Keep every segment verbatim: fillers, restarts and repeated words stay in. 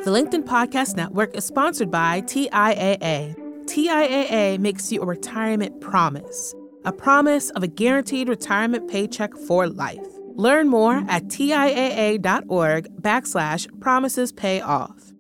The LinkedIn Podcast Network is sponsored by T I A A. T I A A makes you a retirement promise, a promise of a guaranteed retirement paycheck for life. Learn more at TIAA.org backslash promises pay off.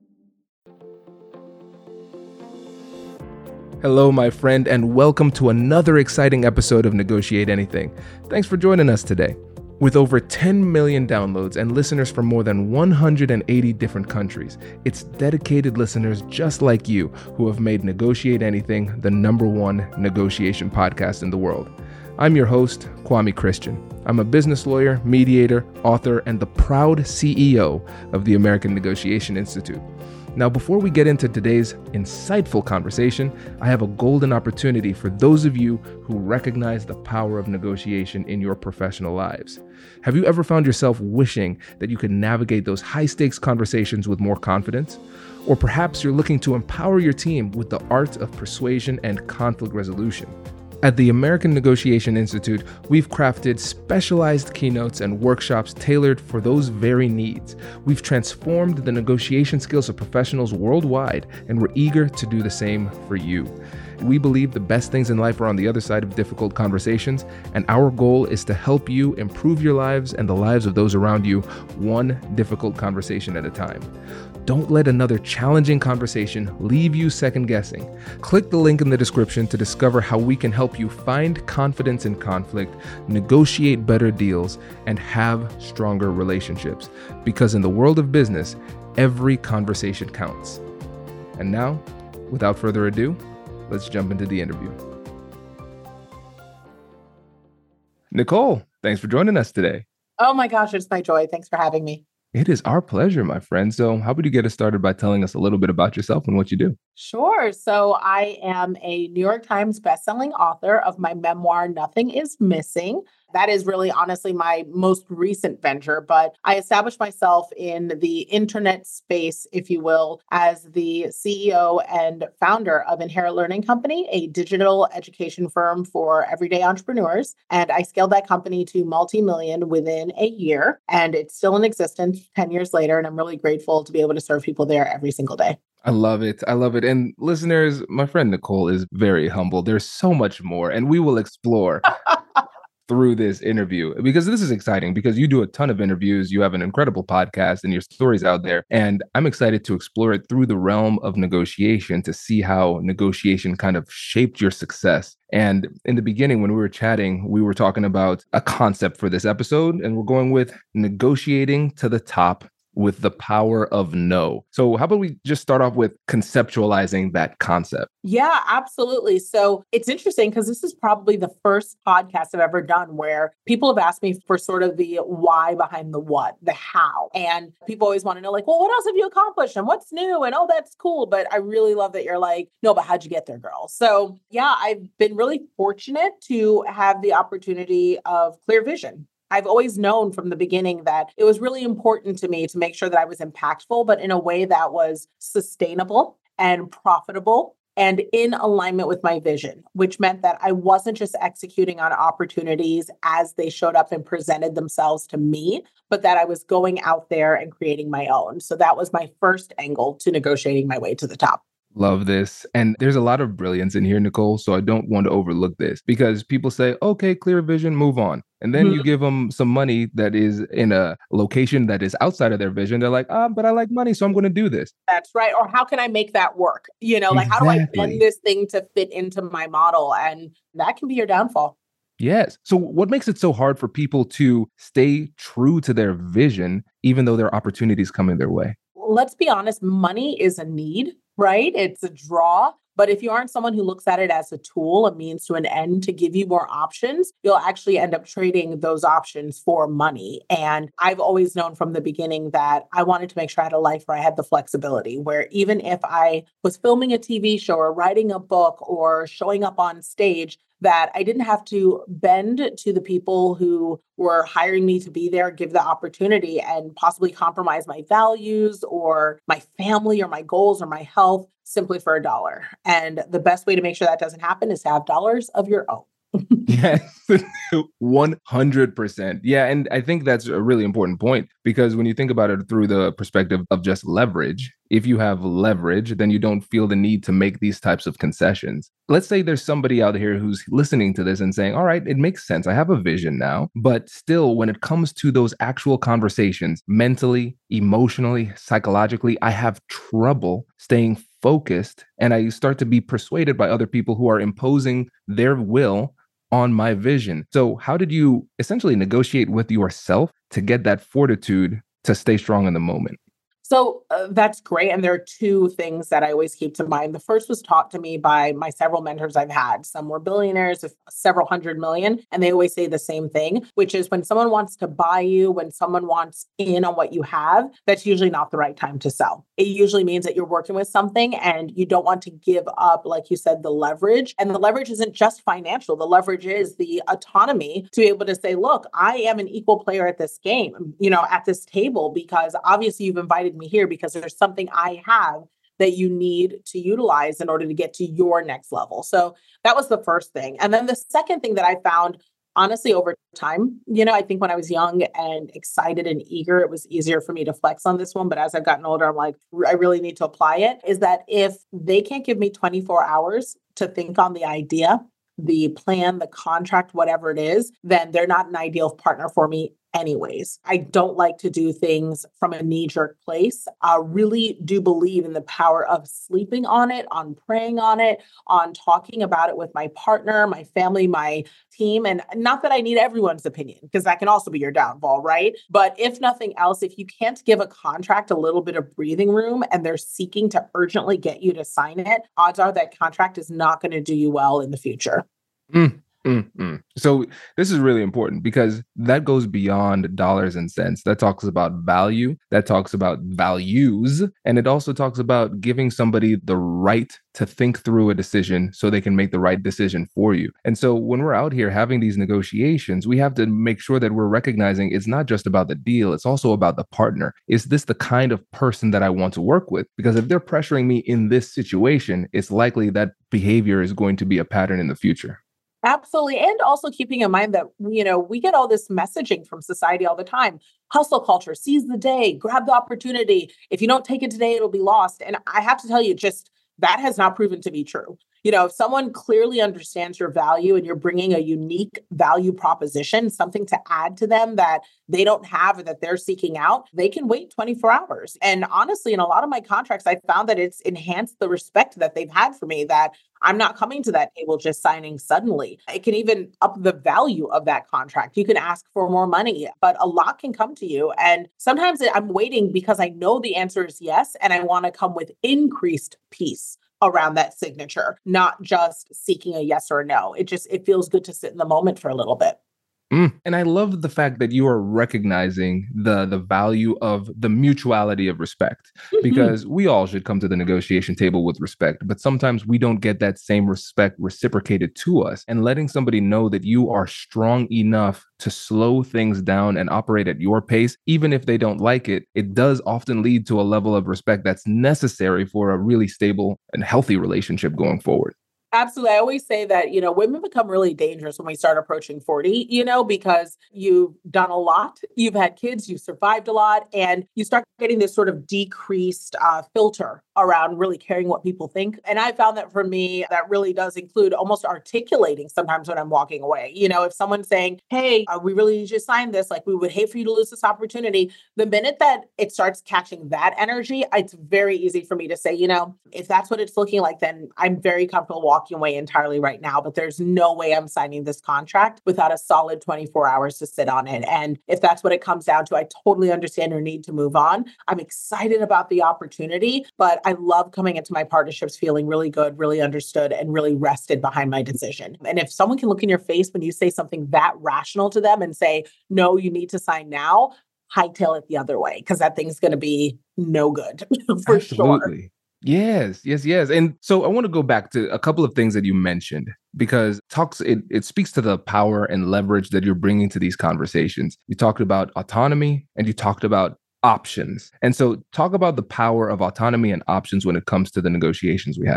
Hello, my friend, and welcome to another exciting episode of Negotiate Anything. Thanks for joining us today. With over ten million downloads and listeners from more than one hundred eighty different countries, it's dedicated listeners just like you who have made Negotiate Anything the number one negotiation podcast in the world. I'm your host, Kwame Christian. I'm a business lawyer, mediator, author, and the proud C E O of the American Negotiation Institute. Now, before we get into today's insightful conversation, I have a golden opportunity for those of you who recognize the power of negotiation in your professional lives. Have you ever found yourself wishing that you could navigate those high-stakes conversations with more confidence? Or perhaps you're looking to empower your team with the art of persuasion and conflict resolution. At the American Negotiation Institute, we've crafted specialized keynotes and workshops tailored for those very needs. We've transformed the negotiation skills of professionals worldwide, and we're eager to do the same for you. We believe the best things in life are on the other side of difficult conversations, and our goal is to help you improve your lives and the lives of those around you, one difficult conversation at a time. Don't let another challenging conversation leave you second guessing. Click the link in the description to discover how we can help you find confidence in conflict, negotiate better deals, and have stronger relationships. Because in the world of business, every conversation counts. And now, without further ado, let's jump into the interview. Nicole, thanks for joining us today. Oh my gosh, it's my joy. Thanks for having me. It is our pleasure, my friend. So how about you get us started by telling us a little bit about yourself and what you do? Sure. So I am a New York Times bestselling author of my memoir, Nothing is Missing. That is really honestly my most recent venture, but I established myself in the internet space, if you will, as the C E O and founder of Inherit Learning Company, a digital education firm for everyday entrepreneurs. And I scaled that company to multi-million within a year, and it's still in existence ten years later. And I'm really grateful to be able to serve people there every single day. I love it. I love it. And listeners, my friend Nicole is very humble. There's so much more, and we will explore through this interview, because this is exciting because you do a ton of interviews. You have an incredible podcast and your stories out there. And I'm excited to explore it through the realm of negotiation to see how negotiation kind of shaped your success. And in the beginning, when we were chatting, we were talking about a concept for this episode, and we're going with negotiating to the top with the power of no. So how about we just start off with conceptualizing that concept? Yeah, absolutely. So it's interesting because this is probably the first podcast I've ever done where people have asked me for sort of the why behind the what, the how. And people always want to know like, well, what else have you accomplished and what's new? And oh, that's cool. But I really love that you're like, no, but how'd you get there, girl? So yeah, I've been really fortunate to have the opportunity of clear vision. I've always known from the beginning that it was really important to me to make sure that I was impactful, but in a way that was sustainable and profitable and in alignment with my vision, which meant that I wasn't just executing on opportunities as they showed up and presented themselves to me, but that I was going out there and creating my own. So that was my first angle to negotiating my way to the top. Love this. And there's a lot of brilliance in here, Nicole. So I don't want to overlook this because people say, okay, clear vision, move on. And then mm-hmm. you give them some money that is in a location that is outside of their vision. They're like, ah, but I like money, so I'm going to do this. That's right. Or how can I make that work? You know, like exactly. How do I bend this thing to fit into my model? And that can be your downfall. Yes. So what makes it so hard for people to stay true to their vision, even though there are opportunities coming their way? Let's be honest, money is a need, right? It's a draw. But if you aren't someone who looks at it as a tool, a means to an end to give you more options, you'll actually end up trading those options for money. And I've always known from the beginning that I wanted to make sure I had a life where I had the flexibility, where even if I was filming a T V show or writing a book or showing up on stage, that I didn't have to bend to the people who were hiring me to be there, give the opportunity, and possibly compromise my values or my family or my goals or my health simply for a dollar. And the best way to make sure that doesn't happen is to have dollars of your own. Yes, one hundred percent. Yeah. And I think that's a really important point because when you think about it through the perspective of just leverage, if you have leverage, then you don't feel the need to make these types of concessions. Let's say there's somebody out here who's listening to this and saying, all right, it makes sense. I have a vision now. But still, when it comes to those actual conversations, mentally, emotionally, psychologically, I have trouble staying focused. And I start to be persuaded by other people who are imposing their will on my vision. So how did you essentially negotiate with yourself to get that fortitude to stay strong in the moment? So uh, that's great. And there are two things that I always keep to mind. The first was taught to me by my several mentors I've had. Some were billionaires of several hundred million. And they always say the same thing, which is when someone wants to buy you, when someone wants in on what you have, that's usually not the right time to sell. It usually means that you're working with something and you don't want to give up, like you said, the leverage. And the leverage isn't just financial. The leverage is the autonomy to be able to say, look, I am an equal player at this game, you know, at this table, because obviously you've invited me here because there's something I have that you need to utilize in order to get to your next level. So that was the first thing. And then the second thing that I found, honestly, over time, you know, I think when I was young and excited and eager, it was easier for me to flex on this one. But as I've gotten older, I'm like, I really need to apply it, is that if they can't give me twenty-four hours to think on the idea, the plan, the contract, whatever it is, then they're not an ideal partner for me anyways. I don't like to do things from a knee-jerk place. I really do believe in the power of sleeping on it, on praying on it, on talking about it with my partner, my family, my team. And not that I need everyone's opinion, because that can also be your downfall, right? But if nothing else, if you can't give a contract a little bit of breathing room and they're seeking to urgently get you to sign it, odds are that contract is not going to do you well in the future. Mm. Mm-mm. So this is really important because that goes beyond dollars and cents. That talks about value, that talks about values, and it also talks about giving somebody the right to think through a decision so they can make the right decision for you. And so when we're out here having these negotiations, we have to make sure that we're recognizing it's not just about the deal, it's also about the partner. Is this the kind of person that I want to work with? Because if they're pressuring me in this situation, it's likely that behavior is going to be a pattern in the future. Absolutely. And also keeping in mind that, you know, we get all this messaging from society all the time. Hustle culture, seize the day, grab the opportunity. If you don't take it today, it'll be lost. And I have to tell you, just that has not proven to be true. You know, if someone clearly understands your value and you're bringing a unique value proposition, something to add to them that they don't have or that they're seeking out, they can wait twenty-four hours. And honestly, in a lot of my contracts, I found that it's enhanced the respect that they've had for me, that I'm not coming to that table just signing suddenly. It can even up the value of that contract. You can ask for more money, but a lot can come to you. And sometimes I'm waiting because I know the answer is yes, and I want to come with increased peace around that signature, not just seeking a yes or a no. It just, it feels good to sit in the moment for a little bit. Mm. And I love the fact that you are recognizing the the value of the mutuality of respect, mm-hmm. because we all should come to the negotiation table with respect, but sometimes we don't get that same respect reciprocated to us. And letting somebody know that you are strong enough to slow things down and operate at your pace, even if they don't like it, it does often lead to a level of respect that's necessary for a really stable and healthy relationship going forward. Absolutely. I always say that, you know, women become really dangerous when we start approaching forty, you know, because you've done a lot, you've had kids, you've survived a lot, and you start getting this sort of decreased uh, filter around really caring what people think. And I found that for me, that really does include almost articulating sometimes when I'm walking away. You know, if someone's saying, hey, uh, we really need you to sign this, like we would hate for you to lose this opportunity. The minute that it starts catching that energy, it's very easy for me to say, you know, if that's what it's looking like, then I'm very comfortable walking away entirely right now, but there's no way I'm signing this contract without a solid twenty-four hours to sit on it. And if that's what it comes down to, I totally understand your need to move on. I'm excited about the opportunity, but I love coming into my partnerships feeling really good, really understood, and really rested behind my decision. And if someone can look in your face when you say something that rational to them and say, no, you need to sign now, hightail it the other way, because that thing's going to be no good for Absolutely. Sure. Yes, yes, yes. And so I want to go back to a couple of things that you mentioned, because talks it, it speaks to the power and leverage that you're bringing to these conversations. You talked about autonomy and you talked about options. And so talk about the power of autonomy and options when it comes to the negotiations we have.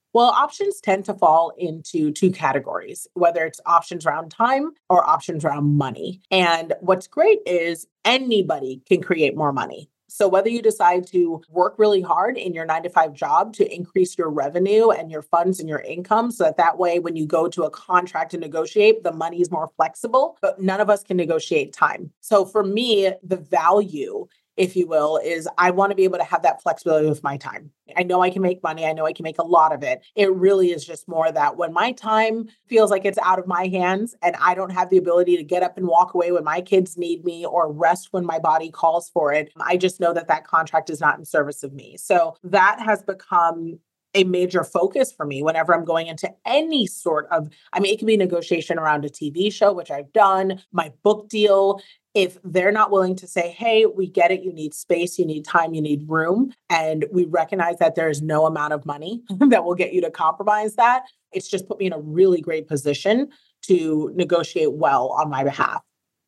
Well, options tend to fall into two categories, whether it's options around time or options around money. And what's great is anybody can create more money. So whether you decide to work really hard in your nine to five job to increase your revenue and your funds and your income, so that that way, when you go to a contract to negotiate, the money is more flexible, but none of us can negotiate time. So for me, the value, if you will, is I want to be able to have that flexibility with my time. I know I can make money. I know I can make a lot of it. It really is just more that when my time feels like it's out of my hands and I don't have the ability to get up and walk away when my kids need me or rest when my body calls for it, I just know that that contract is not in service of me. So that has become a major focus for me whenever I'm going into any sort of, I mean, it can be negotiation around a T V show, which I've done, my book deal. If they're not willing to say, hey, we get it, you need space, you need time, you need room, and we recognize that there is no amount of money that will get you to compromise that, it's just put me in a really great position to negotiate well on my behalf.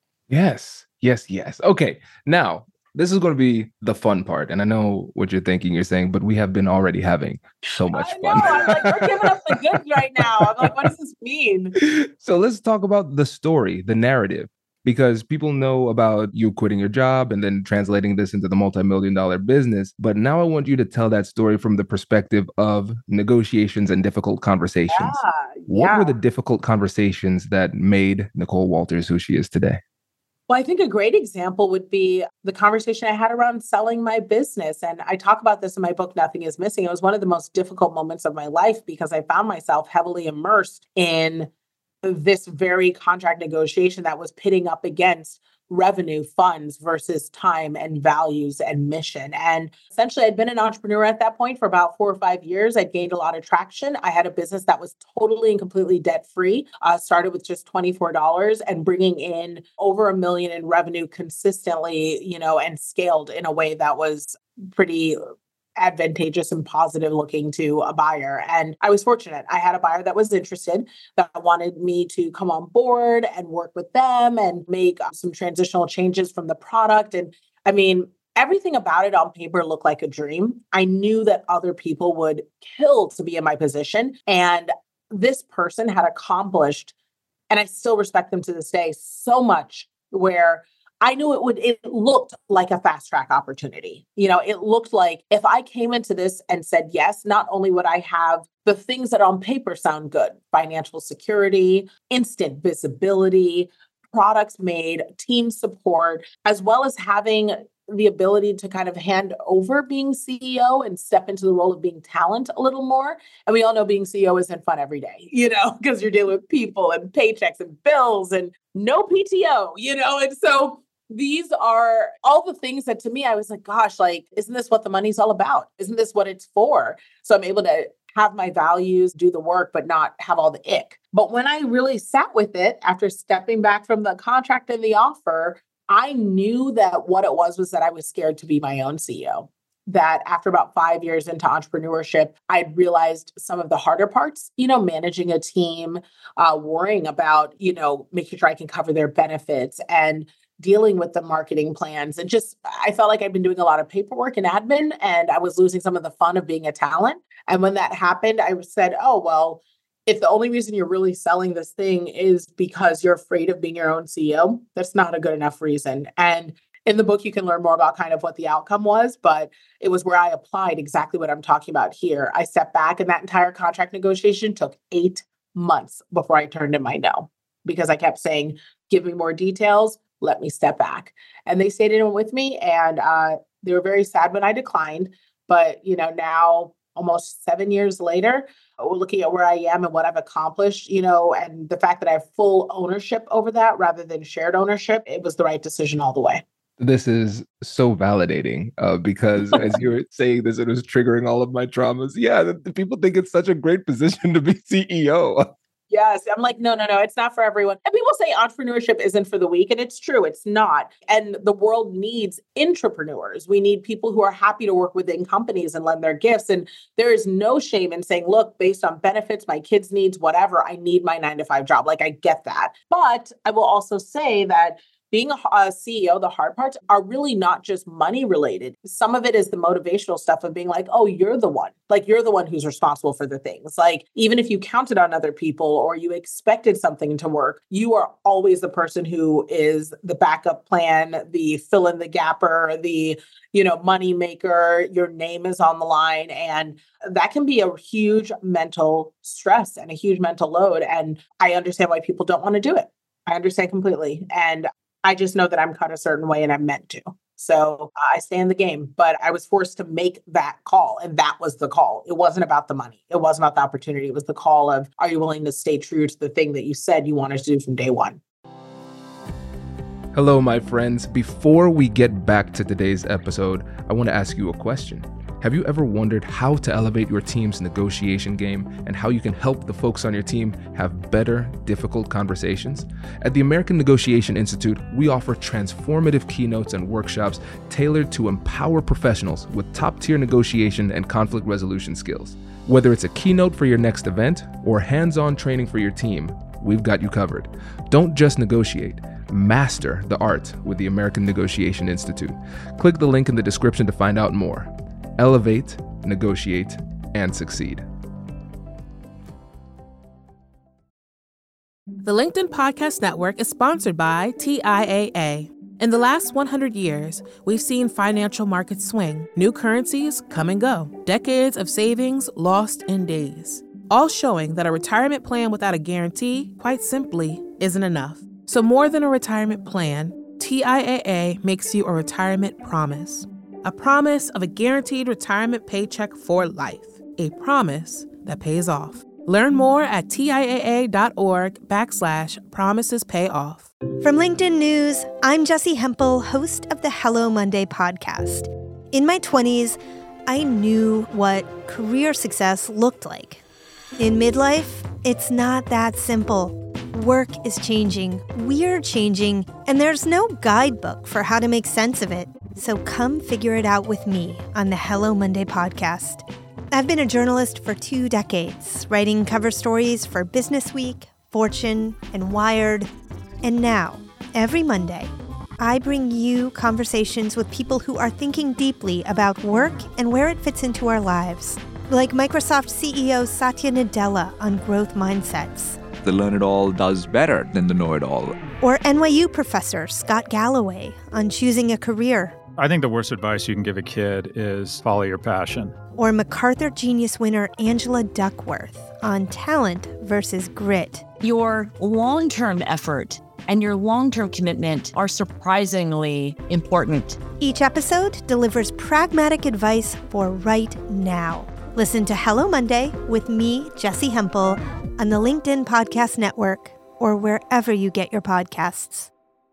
Yes, yes, yes. Okay, now this is going to be the fun part. And I know what you're thinking, you're saying, but we have been already having so much I fun. know, I'm like, we're giving up the goods right now. I'm like, what does this mean? So let's talk about the story, the narrative. Because people know about you quitting your job and then translating this into the multi-million dollar business. But now I want you to tell that story from the perspective of negotiations and difficult conversations. Yeah, What yeah. were the difficult conversations that made Nicole Walters who she is today? Well, I think a great example would be the conversation I had around selling my business. And I talk about this in my book, Nothing is Missing. It was one of the most difficult moments of my life because I found myself heavily immersed in this very contract negotiation that was pitting up against revenue, funds versus time and values and mission. And essentially, I'd been an entrepreneur at that point for about four or five years. I'd gained a lot of traction. I had a business that was totally and completely debt free, uh, started with just twenty-four dollars and bringing in over a million in revenue consistently, you know, and scaled in a way that was pretty advantageous and positive looking to a buyer. And I was fortunate. I had a buyer that was interested, that wanted me to come on board and work with them and make some transitional changes from the product. And I mean, everything about it on paper looked like a dream. I knew that other people would kill to be in my position. And this person had accomplished, and I still respect them to this day, so much where I knew it would, it looked like a fast track opportunity. You know, it looked like if I came into this and said yes, not only would I have the things that on paper sound good, financial security, instant visibility, products made, team support, as well as having the ability to kind of hand over being C E O and step into the role of being talent a little more. And we all know being C E O isn't fun every day, you know, because you're dealing with people and paychecks and bills and no P T O, you know, and so these are all the things that to me, I was like, gosh, like, isn't this what the money's all about? Isn't this what it's for? So I'm able to have my values, do the work, but not have all the ick. But when I really sat with it after stepping back from the contract and the offer, I knew that what it was was that I was scared to be my own C E O. That after about five years into entrepreneurship, I'd realized some of the harder parts, you know, managing a team, uh, worrying about, you know, making sure I can cover their benefits and dealing with the marketing plans. And just, I felt like I'd been doing a lot of paperwork and admin, and I was losing some of the fun of being a talent. And when that happened, I said, oh, well, if the only reason you're really selling this thing is because you're afraid of being your own C E O, that's not a good enough reason. And in the book, you can learn more about kind of what the outcome was, but it was where I applied exactly what I'm talking about here. I stepped back, and that entire contract negotiation took eight months before I turned in my no, because I kept saying, give me more details, let me step back. And they stayed in it with me, and uh, they were very sad when I declined. But, you know, now almost seven years later, we're looking at where I am and what I've accomplished, you know, and the fact that I have full ownership over that rather than shared ownership, it was the right decision all the way. This is so validating uh, because as you were saying this, it was triggering all of my traumas. Yeah, the, the people think it's such a great position to be C E O. Yes. I'm like, no, no, no, it's not for everyone. And people say entrepreneurship isn't for the weak. And it's true. It's not. And the world needs intrapreneurs. We need people who are happy to work within companies and lend their gifts. And there is no shame in saying, look, based on benefits, my kids' needs, whatever, I need my nine to five job. Like, I get that. But I will also say that being a, a C E O, the hard parts are really not just money related. Some of it is the motivational stuff of being like, oh, you're the one, like you're the one who's responsible for the things. Like, even if you counted on other people or you expected something to work, you are always the person who is the backup plan, the fill in the gapper, the, you know, money maker. Your name is on the line. And that can be a huge mental stress and a huge mental load. And I understand why people don't want to do it. I understand completely. And I just know that I'm cut a certain way and I'm meant to. So I stay in the game, but I was forced to make that call. And that was the call. It wasn't about the money. It wasn't about the opportunity. It was the call of, are you willing to stay true to the thing that you said you wanted to do from day one? Hello, my friends. Before we get back to today's episode, I want to ask you a question. Have you ever wondered how to elevate your team's negotiation game and how you can help the folks on your team have better, difficult conversations? At the American Negotiation Institute, we offer transformative keynotes and workshops tailored to empower professionals with top-tier negotiation and conflict resolution skills. Whether it's a keynote for your next event or hands-on training for your team, we've got you covered. Don't just negotiate. Master the art with the American Negotiation Institute. Click the link in the description to find out more. Elevate, negotiate, and succeed. The LinkedIn Podcast Network is sponsored by T I A A. In the last one hundred years, we've seen financial markets swing, new currencies come and go, decades of savings lost in days, all showing that a retirement plan without a guarantee, quite simply, isn't enough. So more than a retirement plan, T I A A makes you a retirement promise. A promise of a guaranteed retirement paycheck for life. A promise that pays off. Learn more at TIAA.org backslash promises pay off. From LinkedIn News, I'm Jessi Hempel, host of the Hello Monday podcast. In my twenties, I knew what career success looked like. In midlife, it's not that simple. Work is changing, we're changing, and there's no guidebook for how to make sense of it. So come figure it out with me on the Hello Monday podcast. I've been a journalist for two decades, writing cover stories for Business Week, Fortune, and Wired. And now, every Monday, I bring you conversations with people who are thinking deeply about work and where it fits into our lives. Like Microsoft C E O Satya Nadella on growth mindsets. The learn-it-all does better than the know-it-all. Or N Y U professor Scott Galloway on choosing a career. I think the worst advice you can give a kid is follow your passion. Or MacArthur Genius winner Angela Duckworth on talent versus grit. Your long-term effort and your long-term commitment are surprisingly important. Each episode delivers pragmatic advice for right now. Listen to Hello Monday with me, Jessi Hempel, on the LinkedIn Podcast Network or wherever you get your podcasts.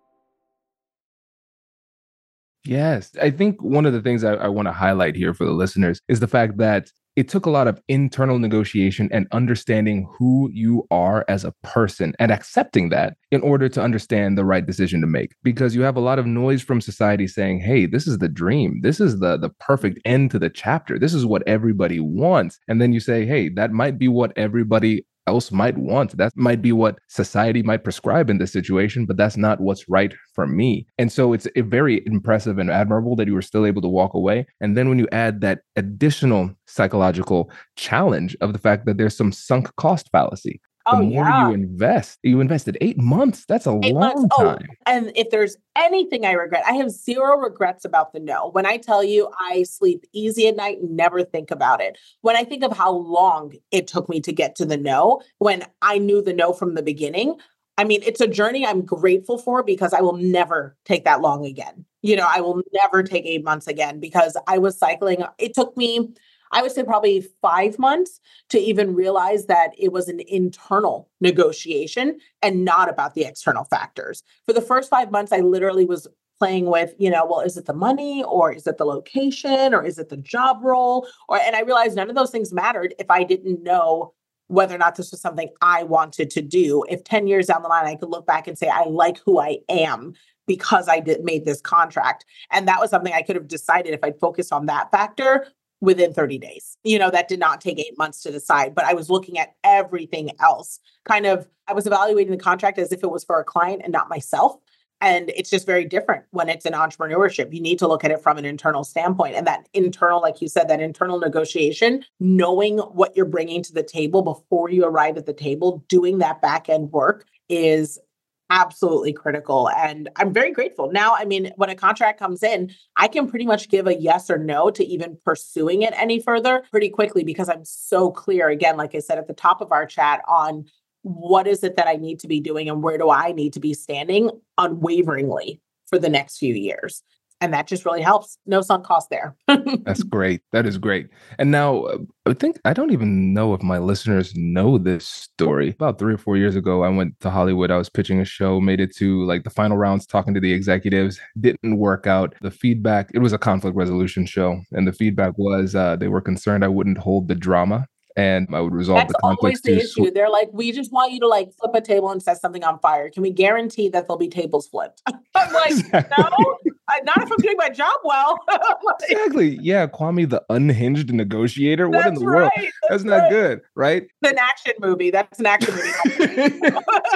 Yes. I think one of the things I, I want to highlight here for the listeners is the fact that it took a lot of internal negotiation and understanding who you are as a person and accepting that in order to understand the right decision to make. Because you have a lot of noise from society saying, hey, this is the dream. This is the, the perfect end to the chapter. This is what everybody wants. And then you say, hey, that might be what everybody else might want. That might be what society might prescribe in this situation, but that's not what's right for me. And so it's a very impressive and admirable that you were still able to walk away. And then when you add that additional psychological challenge of the fact that there's some sunk cost fallacy, the Oh, more yeah. you invest, you invested eight months. That's a Eight long months. Oh, time. and if there's anything I regret, I have zero regrets about the no. When I tell you I sleep easy at night, never think about it. When I think of how long it took me to get to the no, when I knew the no from the beginning, I mean, it's a journey I'm grateful for because I will never take that long again. You know, I will never take eight months again because I was cycling. It took me, I would say probably five months to even realize that it was an internal negotiation and not about the external factors. For the first five months, I literally was playing with, you know, well, is it the money or is it the location or is it the job role? Or, and I realized none of those things mattered if I didn't know whether or not this was something I wanted to do. If ten years down the line, I could look back and say, I like who I am because I did made this contract. And that was something I could have decided if I'd focused on that factor within thirty days. You know, that did not take eight months to decide, but I was looking at everything else. Kind of, I was evaluating the contract as if it was for a client and not myself. And it's just very different when it's in entrepreneurship. You need to look at it from an internal standpoint. And that internal, like you said, that internal negotiation, knowing what you're bringing to the table before you arrive at the table, doing that back end work is absolutely critical. And I'm very grateful. Now, I mean, when a contract comes in, I can pretty much give a yes or no to even pursuing it any further pretty quickly because I'm so clear, again, like I said at the top of our chat, on what is it that I need to be doing and where do I need to be standing unwaveringly for the next few years. And that just really helps. No sunk cost there. That's great. That is great. And now uh, I think, I don't even know if my listeners know this story. About three or four years ago, I went to Hollywood. I was pitching a show, made it to like the final rounds, talking to the executives. Didn't work out. The feedback, it was a conflict resolution show. And the feedback was uh, they were concerned I wouldn't hold the drama. And I would resolve That's the conflicts. That's always the issue. Sw- They're like, we just want you to like flip a table and set something on fire. Can we guarantee that there'll be tables flipped? I'm like, exactly. no, I, not if I'm doing my job well. Like, exactly. Yeah. Kwame, the unhinged negotiator. What in the right. world? That's, that's not right. good. Right. It's an action movie. That's an action movie.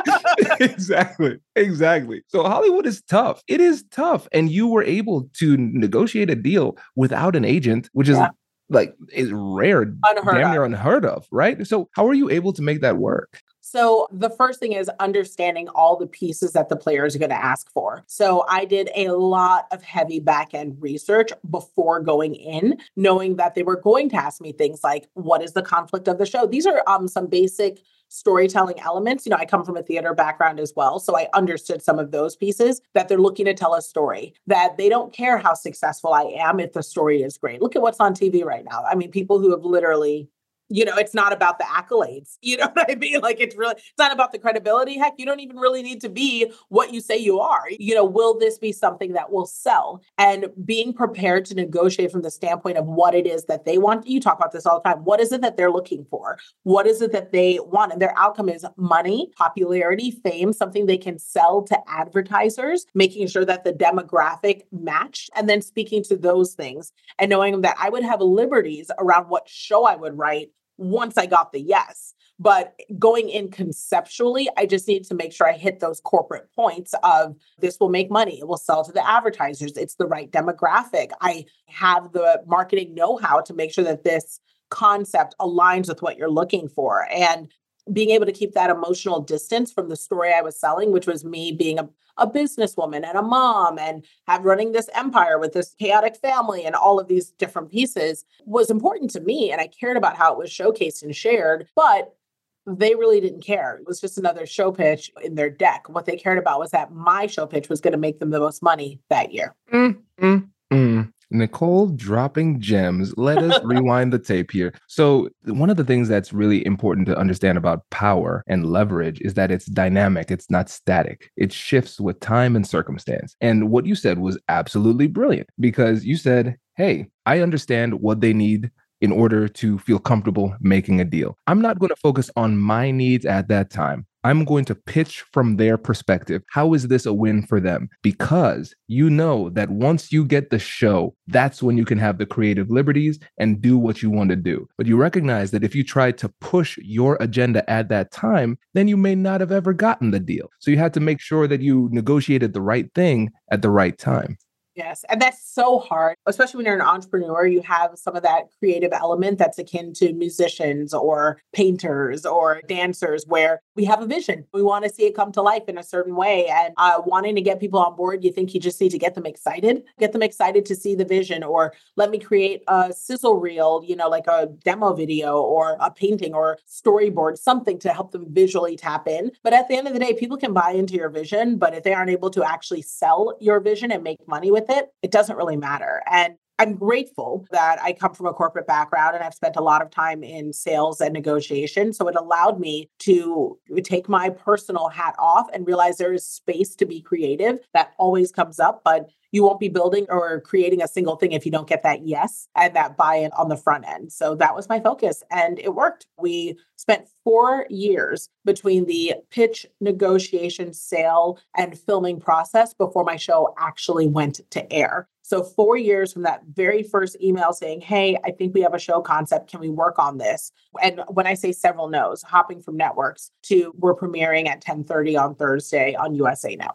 exactly. Exactly. So Hollywood is tough. It is tough. And you were able to negotiate a deal without an agent, which is yeah. like is rare, unheard damn near of. unheard of, right? So how are you able to make that work? So the first thing is understanding all the pieces that the players are going to ask for. So I did a lot of heavy back-end research before going in, knowing that they were going to ask me things like, what is the conflict of the show? These are um, some basic storytelling elements. You know, I come from a theater background as well. So I understood some of those pieces, that they're looking to tell a story, that they don't care how successful I am if the story is great. Look at what's on T V right now. I mean, people who have literally, you know, it's not about the accolades. You know what I mean? Like it's really, it's not about the credibility. Heck, you don't even really need to be what you say you are. You know, will this be something that will sell? And being prepared to negotiate from the standpoint of what it is that they want. You talk about this all the time. What is it that they're looking for? What is it that they want? And their outcome is money, popularity, fame, something they can sell to advertisers, making sure that the demographic matched, and then speaking to those things and knowing that I would have liberties around what show I would write once I got the yes. But going in conceptually, I just need to make sure I hit those corporate points of this will make money. It will sell to the advertisers. It's the right demographic. I have the marketing know-how to make sure that this concept aligns with what you're looking for. And being able to keep that emotional distance from the story I was selling, which was me being a, a businesswoman and a mom and have running this empire with this chaotic family and all of these different pieces, was important to me. And I cared about how it was showcased and shared, but they really didn't care. It was just another show pitch in their deck. What they cared about was that my show pitch was going to make them the most money that year. Mm, mm, mm. Nicole dropping gems. Let us rewind the tape here. So one of the things that's really important to understand about power and leverage is that it's dynamic. It's not static. It shifts with time and circumstance. And what you said was absolutely brilliant, because you said, hey, I understand what they need in order to feel comfortable making a deal. I'm not going to focus on my needs at that time. I'm going to pitch from their perspective. How is this a win for them? Because you know that once you get the show, that's when you can have the creative liberties and do what you want to do. But you recognize that if you tried to push your agenda at that time, then you may not have ever gotten the deal. So you had to make sure that you negotiated the right thing at the right time. Yes. And that's so hard, especially when you're an entrepreneur. You have some of that creative element that's akin to musicians or painters or dancers, where we have a vision. We want to see it come to life in a certain way. And uh, wanting to get people on board, you think you just need to get them excited, get them excited to see the vision, or let me create a sizzle reel, you know, like a demo video or a painting or storyboard, something to help them visually tap in. But at the end of the day, people can buy into your vision, but if they aren't able to actually sell your vision and make money with it, it doesn't really matter. And I'm grateful that I come from a corporate background and I've spent a lot of time in sales and negotiation. So it allowed me to take my personal hat off and realize there is space to be creative. That always comes up, but you won't be building or creating a single thing if you don't get that yes and that buy-in on the front end. So that was my focus and it worked. We spent four years between the pitch, negotiation, sale, and filming process before my show actually went to air. So four years from that very first email saying, hey, I think we have a show concept. Can we work on this? And when I say several no's, hopping from networks to we're premiering at ten thirty on Thursday on U S A Network.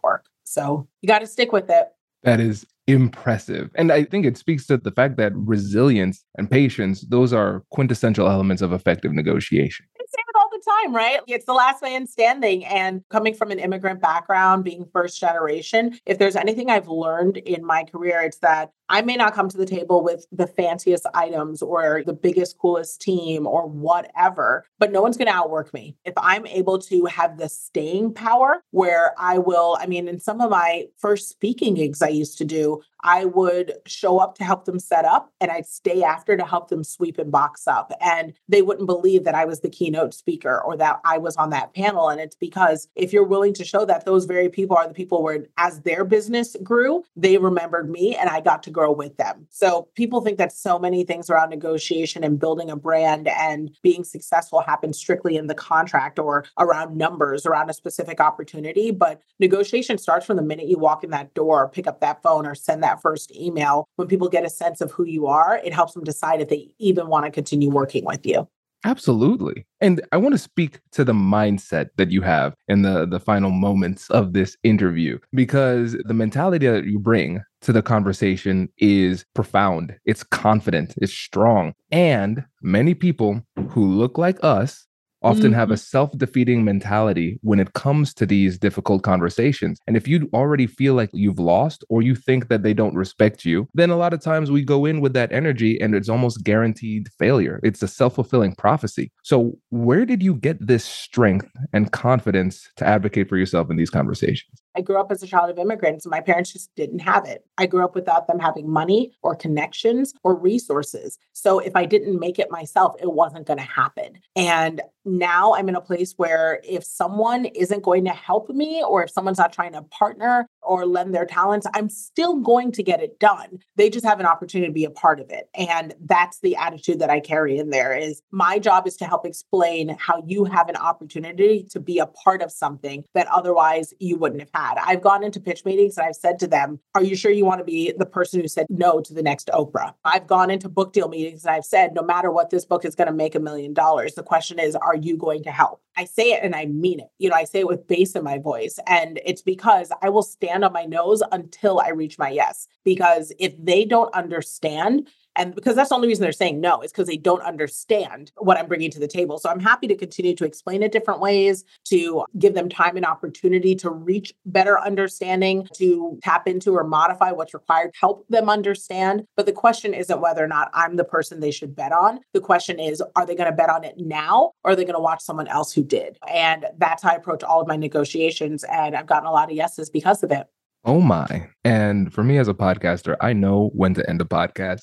So you got to stick with it. That is impressive. And I think it speaks to the fact that resilience and patience, those are quintessential elements of effective negotiation. I say it all the time, right? It's the last man standing. And coming from an immigrant background, being first generation, if there's anything I've learned in my career, it's that I may not come to the table with the fanciest items or the biggest, coolest team or whatever, but no one's going to outwork me. If I'm able to have the staying power where I will, I mean, in some of my first speaking gigs I used to do, I would show up to help them set up and I'd stay after to help them sweep and box up. And they wouldn't believe that I was the keynote speaker or that I was on that panel. And it's because if you're willing to show that, those very people are the people where as their business grew, they remembered me and I got to grow with them. So people think that so many things around negotiation and building a brand and being successful happen strictly in the contract or around numbers, around a specific opportunity. But negotiation starts from the minute you walk in that door, pick up that phone or send that first email. When people get a sense of who you are, it helps them decide if they even want to continue working with you. Absolutely. And I want to speak to the mindset that you have in the, the final moments of this interview, because the mentality that you bring to the conversation is profound. It's confident, it's strong. And many people who look like us often mm-hmm. have a self-defeating mentality when it comes to these difficult conversations. And if you already feel like you've lost or you think that they don't respect you, then a lot of times we go in with that energy and it's almost guaranteed failure. It's a self-fulfilling prophecy. So where did you get this strength and confidence to advocate for yourself in these conversations? I grew up as a child of immigrants and my parents just didn't have it. I grew up without them having money or connections or resources. So if I didn't make it myself, it wasn't going to happen. And now I'm in a place where if someone isn't going to help me or if someone's not trying to partner or lend their talents, I'm still going to get it done. They just have an opportunity to be a part of it. And that's the attitude that I carry in there is my job is to help explain how you have an opportunity to be a part of something that otherwise you wouldn't have had. I've gone into pitch meetings and I've said to them, are you sure you want to be the person who said no to the next Oprah? I've gone into book deal meetings and I've said, no matter what, this book is going to make a million dollars. The question is, are you going to help? I say it and I mean it. You know, I say it with bass in my voice. And it's because I will stand on my nose until I reach my yes. Because if they don't understand, and because that's the only reason they're saying no, is because they don't understand what I'm bringing to the table. So I'm happy to continue to explain it different ways, to give them time and opportunity to reach better understanding, to tap into or modify what's required, help them understand. But the question isn't whether or not I'm the person they should bet on. The question is, are they going to bet on it now or are they going to watch someone else who did? And that's how I approach all of my negotiations. And I've gotten a lot of yeses because of it. Oh my. And for me as a podcaster, I know when to end a podcast.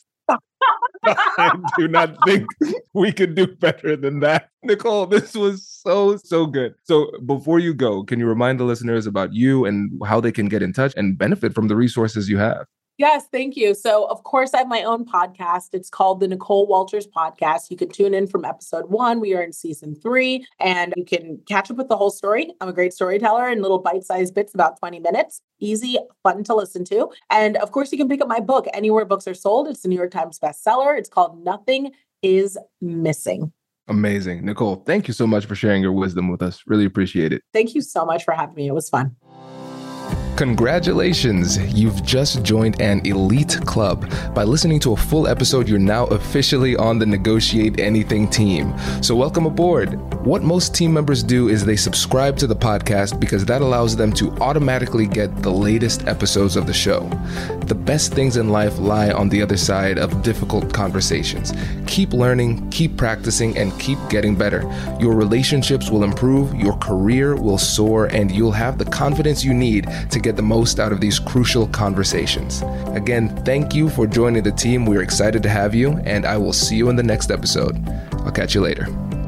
I do not think we could do better than that. Nicole, this was so, so good. So before you go, can you remind the listeners about you and how they can get in touch and benefit from the resources you have? Yes, thank you. So, of course, I have my own podcast. It's called the Nicole Walters Podcast. You can tune in from episode one. We are in season three, and you can catch up with the whole story. I'm a great storyteller in little bite-sized bits, about twenty minutes. Easy, fun to listen to. And of course, you can pick up my book anywhere books are sold. It's a New York Times bestseller. It's called Nothing is Missing. Amazing. Nicole, thank you so much for sharing your wisdom with us. Really appreciate it. Thank you so much for having me. It was fun. Congratulations! You've just joined an elite club. By listening to a full episode, you're now officially on the Negotiate Anything team. So welcome aboard. What most team members do is they subscribe to the podcast because that allows them to automatically get the latest episodes of the show. The best things in life lie on the other side of difficult conversations. Keep learning, keep practicing, and keep getting better. Your relationships will improve, your career will soar, and you'll have the confidence you need to get the most out of these crucial conversations. Again, thank you for joining the team. We're excited to have you, and I will see you in the next episode. I'll catch you later.